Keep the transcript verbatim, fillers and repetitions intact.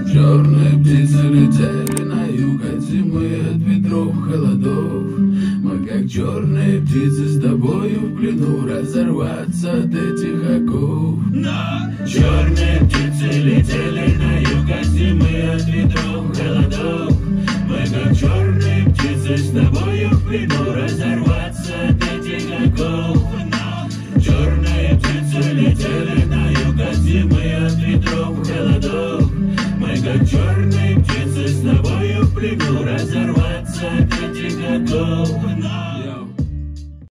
Черные птицы летели на юг от зимы, от ветров, холодов. Мы как черные птицы с тобою в плену, разорваться от этих оков. Но черные птицы летели на юг от зимы, от ветров, холодов. Мы как черные птицы с тобою в плену, разорваться от этих оков. Но черные птицы летели на юг от зимы, от ветров, холодов. Мы как черные птицы с тобою в плену, разорваться от этих оков.